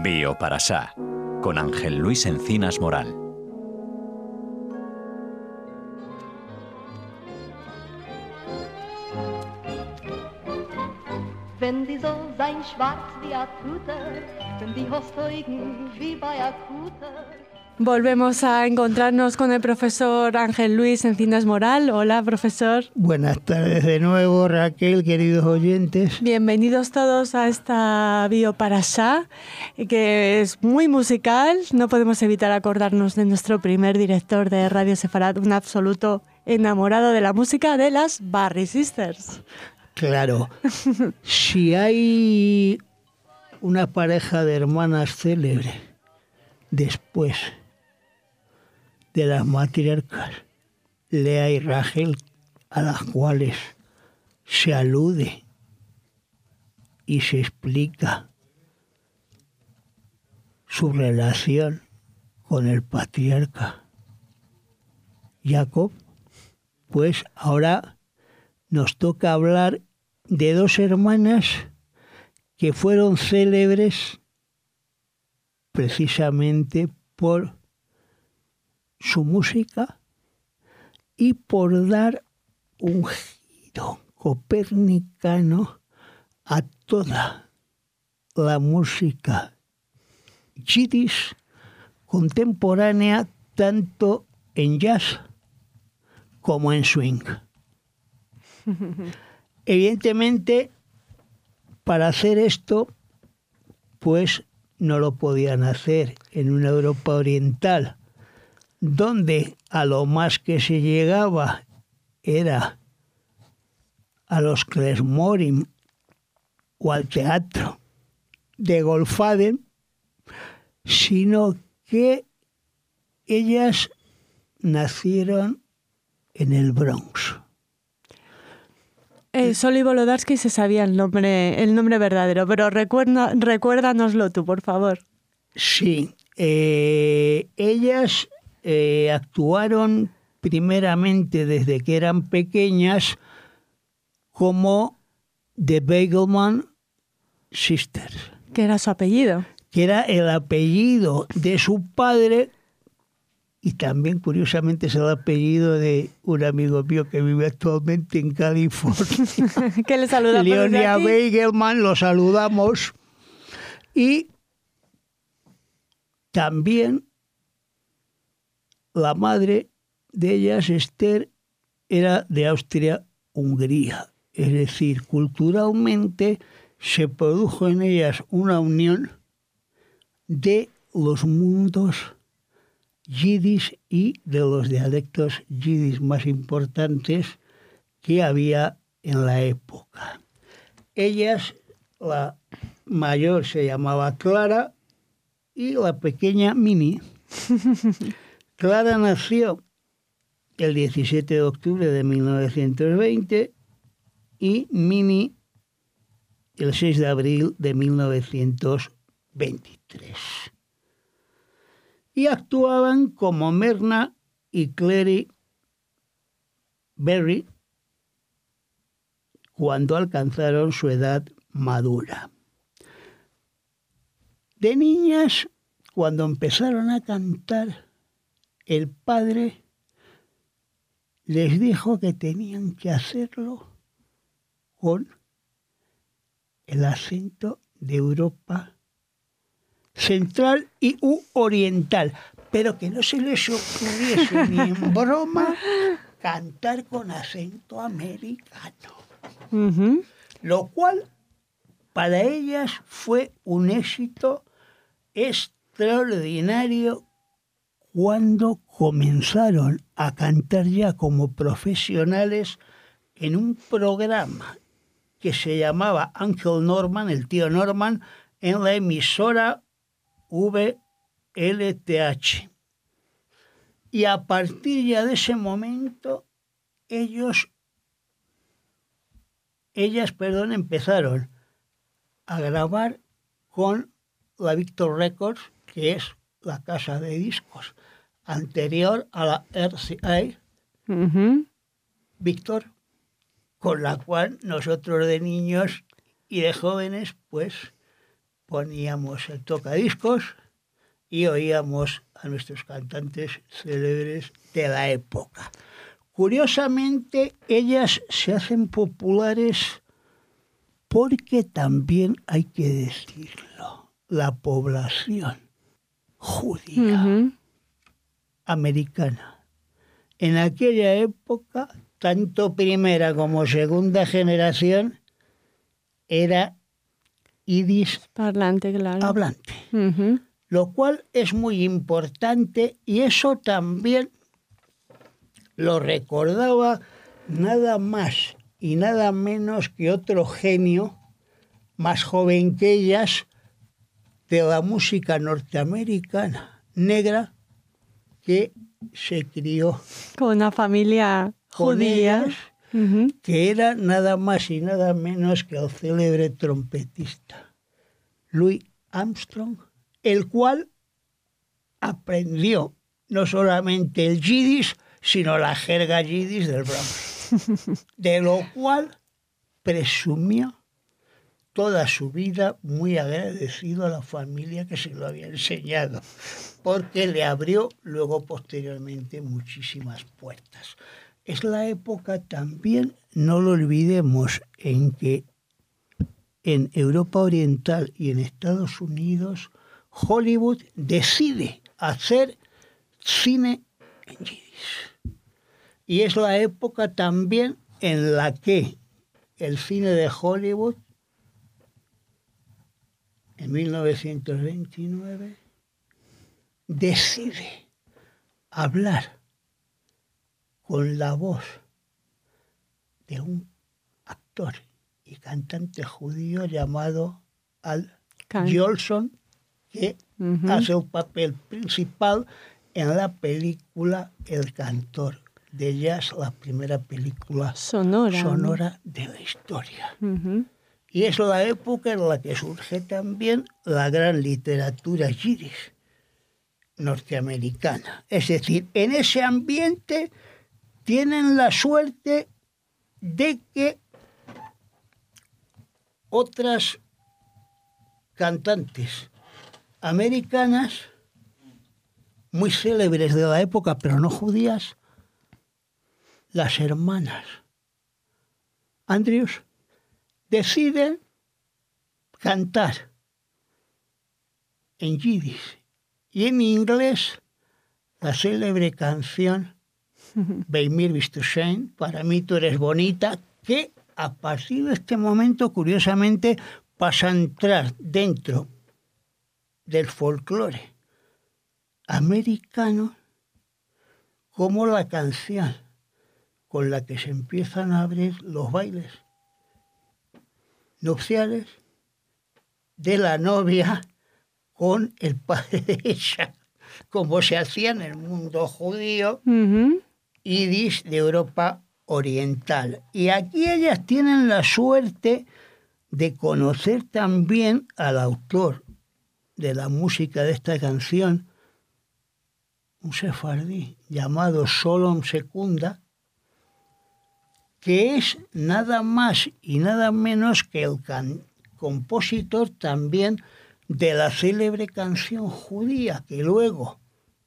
Bioparasá, con Ángel Luis Encinas Moral. Wenn die Sonne sein schwarz wie a Tute, wenn die Hosteugen wie bei a Kute. Volvemos a encontrarnos con el profesor Ángel Luis Encinas Moral. Hola, profesor. Buenas tardes de nuevo, Raquel, queridos oyentes. Bienvenidos todos a esta Bioparasá, que es muy musical. No podemos evitar acordarnos de nuestro primer director de Radio Sefarad, un absoluto enamorado de la música de las Barry Sisters. Claro, si hay una pareja de hermanas célebre después de las matriarcas, Lea y Rachel, a las cuales se alude y se explica su relación con el patriarca Jacob, pues ahora nos toca hablar de dos hermanas que fueron célebres precisamente por su música y por dar un giro copernicano a toda la música yiddish contemporánea, tanto en jazz como en swing. Evidentemente, para hacer esto, pues no lo podían hacer en una Europa oriental, donde a lo más que se llegaba era a los klezmorim o al teatro de Goldfaden, sino que ellas nacieron en el Bronx. Solo y Volodarsky se sabía el nombre verdadero, pero recuérdanoslo tú, por favor. Sí, ellas actuaron primeramente desde que eran pequeñas como The Begelman Sisters. ¿Qué era su apellido? Que era el apellido de su padre y también, curiosamente, es el apellido de un amigo mío que vive actualmente en California. Que le saludamos Leonia Begelman, lo saludamos. Y también la madre de ellas, Esther, era de Austria-Hungría. Es decir, culturalmente se produjo en ellas una unión de los mundos yiddish y de los dialectos yiddish más importantes que había en la época. Ellas, la mayor se llamaba Clara y la pequeña Minnie. Clara nació el 17 de octubre de 1920 y Minnie el 6 de abril de 1923. Y actuaban como Myrna y Clary Berry cuando alcanzaron su edad madura. De niñas, cuando empezaron a cantar, el padre les dijo que tenían que hacerlo con el acento de Europa central y oriental, pero que no se les ocurriese ni en broma cantar con acento americano. Uh-huh. Lo cual para ellas fue un éxito extraordinario cuando comenzaron a cantar ya como profesionales en un programa que se llamaba Uncle Norman, el tío Norman, en la emisora VLTH. Y a partir ya de ese momento, ellas empezaron a grabar con la Victor Records, que es la casa de discos anterior a la RCA, Uh-huh. Victor, con la cual nosotros de niños y de jóvenes, pues poníamos el tocadiscos y oíamos a nuestros cantantes célebres de la época. Curiosamente, ellas se hacen populares porque también hay que decirlo, la población judía americana en aquella época, tanto primera como segunda generación, era yidis Parlante, claro. hablante, lo cual es muy importante, y eso también lo recordaba nada más y nada menos que otro genio más joven que ellas de la música norteamericana negra, que se crió Con una familia con judía. ellas, que era nada más y nada menos que el célebre trompetista Louis Armstrong, el cual aprendió no solamente el yidis, sino la jerga yidis del Bronx, de lo cual presumió toda su vida, muy agradecido a la familia que se lo había enseñado, porque le abrió luego posteriormente muchísimas puertas. Es la época también, no lo olvidemos, en que en Europa Oriental y en Estados Unidos Hollywood decide hacer cine en yidis. Y es la época también en la que el cine de Hollywood, en 1929, decide hablar con la voz de un actor y cantante judío llamado Al Jolson, que hace un papel principal en la película El Cantor de Jazz, la primera película sonora de la historia. Y es la época en la que surge también la gran literatura yidis norteamericana. Es decir, en ese ambiente tienen la suerte de que otras cantantes americanas muy célebres de la época, pero no judías, las hermanas Andrews, deciden cantar en yidis y en inglés la célebre canción Beimir Bistushen, para mí tú eres bonita, que a partir de este momento, curiosamente, pasa a entrar dentro del folclore americano como la canción con la que se empiezan a abrir los bailes nupciales de la novia con el padre de ella, como se hacía en el mundo judío, yidis de Europa Oriental. Y aquí ellas tienen la suerte de conocer también al autor de la música de esta canción, un sefardí llamado Sholom Secunda, que es nada más y nada menos que el compositor también de la célebre canción judía que luego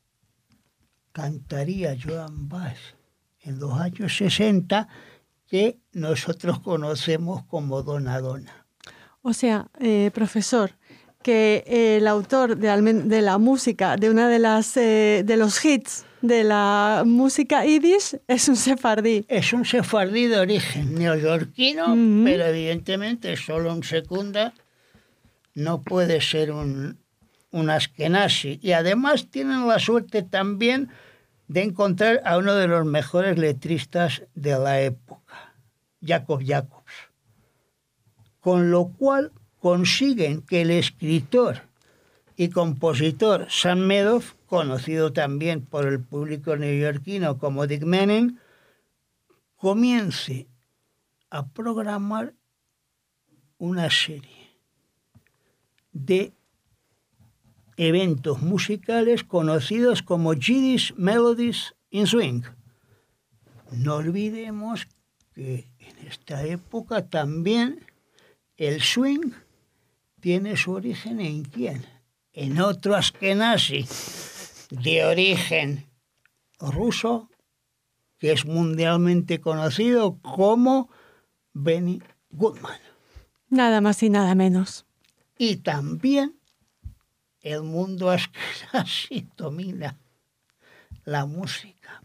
cantaría Joan Baez en los años 60, que nosotros conocemos como Dona Dona. O sea, profesor, que el autor de la música, de una de los hits de la música yidis, es un sefardí. Es un sefardí de origen neoyorquino, pero evidentemente Sholom Secunda no puede ser un askenazi. Y además tienen la suerte también de encontrar a uno de los mejores letristas de la época, Jacob Jacobs. Con lo cual consiguen que el escritor y compositor Sam Meadows, conocido también por el público neoyorquino como Dick Manning, comience a programar una serie de eventos musicales conocidos como Yiddish Melodies in Swing. No olvidemos que en esta época también el swing tiene su origen ¿en quién? En otro Ashkenazi de origen ruso, que es mundialmente conocido como Benny Goodman. Nada más y nada menos. Y también el mundo ashkenazi domina la música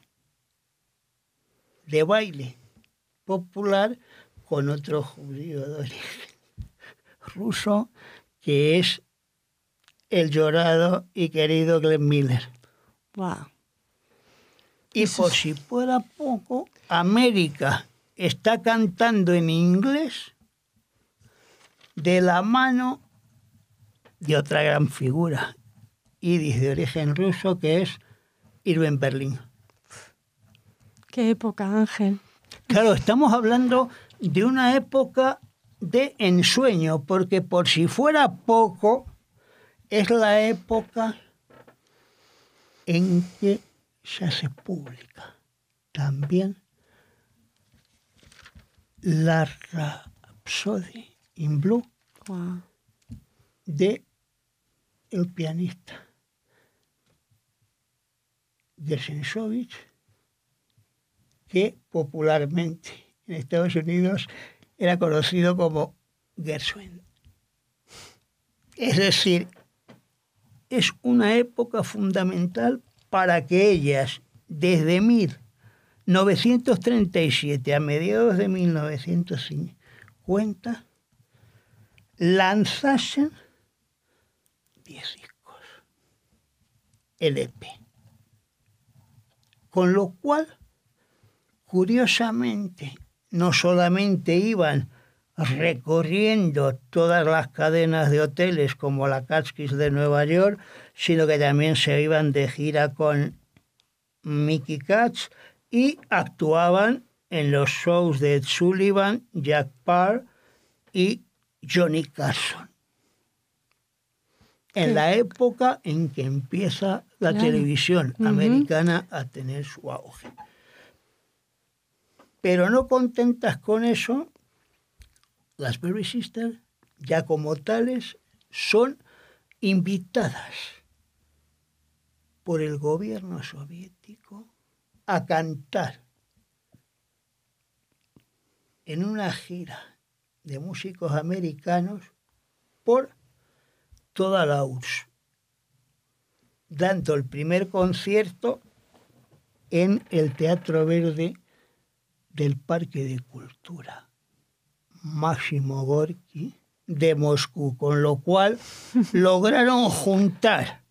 de baile popular con otro judío de origen ruso, que es el llorado y querido Glenn Miller. Wow. Y por si fuera poco, América está cantando en inglés de la mano de otra gran figura, yidis de origen ruso, que es Irving Berlin. Qué época, Ángel. Claro, estamos hablando de una época de ensueño, porque por si fuera poco, es la época en que se hace pública también la Rhapsody in Blue Wow. de el pianista Gershwin, que popularmente en Estados Unidos era conocido como Gershwin. Es decir, es una época fundamental para que ellas, desde 1937 a mediados de 1950, lanzasen 10 discos, LP. Con lo cual, curiosamente, no solamente iban recorriendo todas las cadenas de hoteles como la Catskills de Nueva York, sino que también se iban de gira con Mickey Katz y actuaban en los shows de Ed Sullivan, Jack Parr y Johnny Carson. En la época en que empieza la televisión americana a tener su auge. Pero no contentas con eso, las Berry Sisters, ya como tales, son invitadas por el gobierno soviético a cantar en una gira de músicos americanos por toda la URSS, dando el primer concierto en el Teatro Verde del Parque de Cultura Máximo Gorki de Moscú, con lo cual lograron juntar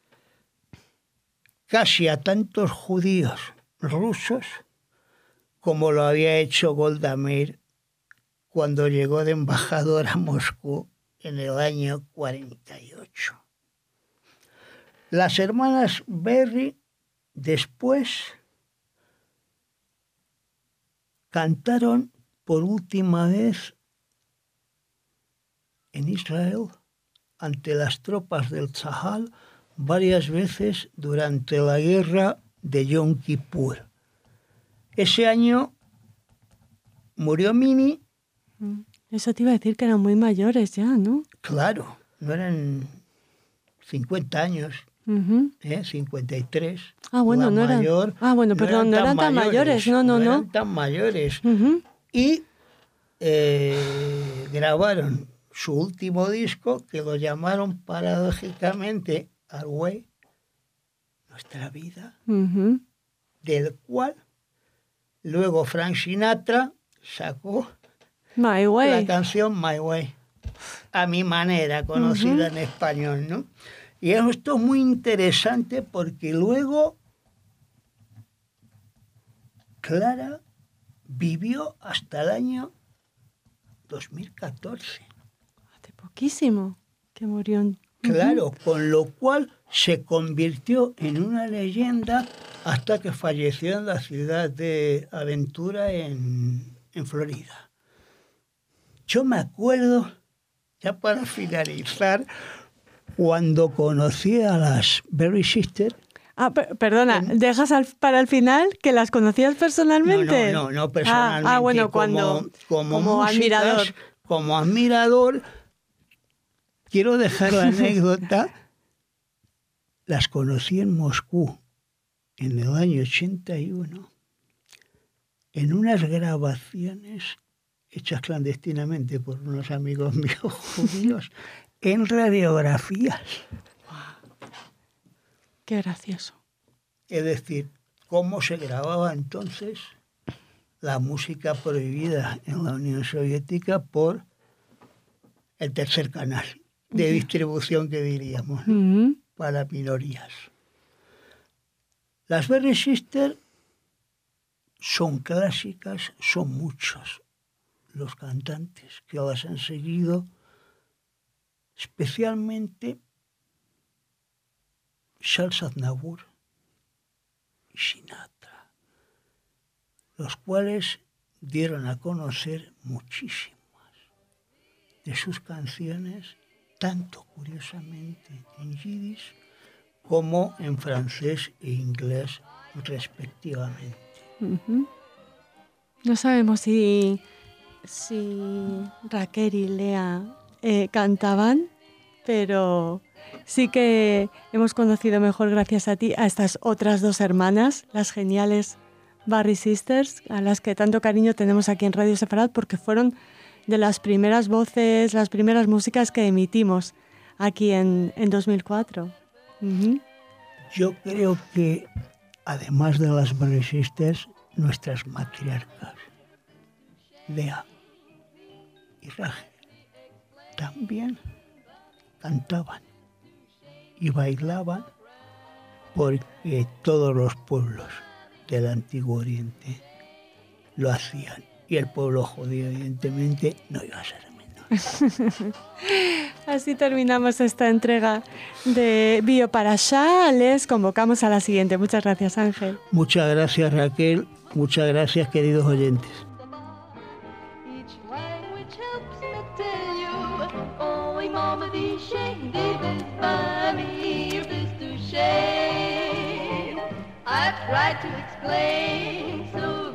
casi a tantos judíos rusos como lo había hecho Golda Meir cuando llegó de embajador a Moscú en el año 48. Las hermanas Berry después cantaron por última vez en Israel ante las tropas del Tzahal varias veces durante la guerra de Yom Kippur. Ese año murió Mimi. Eso te iba a decir que eran muy mayores ya, ¿no? Claro, no eran 50 años, 53. Ah, bueno, no eran. Perdón, no eran tan mayores. No eran tan mayores. Y grabaron su último disco, que lo llamaron paradójicamente Our Way, Nuestra Vida, del cual luego Frank Sinatra sacó My Way, la canción My Way, a mi manera, conocida en español, ¿no? Y esto es muy interesante porque luego Clara vivió hasta el año 2014. Hace poquísimo que murió. Claro, con lo cual se convirtió en una leyenda hasta que falleció en la ciudad de Aventura, en Florida. Yo me acuerdo, ya para finalizar, cuando conocí a las Berry Sisters. Perdona, ¿dejas para el final que las conocías personalmente? No personalmente. Bueno, como músicas, admirador. Como admirador, quiero dejar la anécdota. Las conocí en Moscú en el año 81 en unas grabaciones hechas clandestinamente por unos amigos míos judíos en radiografías. Qué gracioso. Es decir, cómo se grababa entonces la música prohibida en la Unión Soviética por el tercer canal de distribución, que diríamos, ¿no? Para minorías. Las Berry Sisters son clásicas, son muchos los cantantes que las han seguido, especialmente Charles Aznavour y Sinatra, los cuales dieron a conocer muchísimas de sus canciones, tanto curiosamente en yiddish como en francés e inglés respectivamente. No sabemos si Raquel y Lea cantaban, pero sí que hemos conocido mejor, gracias a ti, a estas otras dos hermanas, las geniales Berry Sisters, a las que tanto cariño tenemos aquí en Radio Sefarad, porque fueron de las primeras voces, las primeras músicas que emitimos aquí en 2004. Yo creo que, además de las Berry Sisters, nuestras matriarcas, Lea y Rachel, también cantaban y bailaban, porque todos los pueblos del Antiguo Oriente lo hacían. Y el pueblo judío, evidentemente, no iba a ser menos. Así terminamos esta entrega de Bioparashá. Les convocamos a la siguiente. Muchas gracias, Ángel. Muchas gracias, Raquel. Muchas gracias, queridos oyentes. I tried to explain so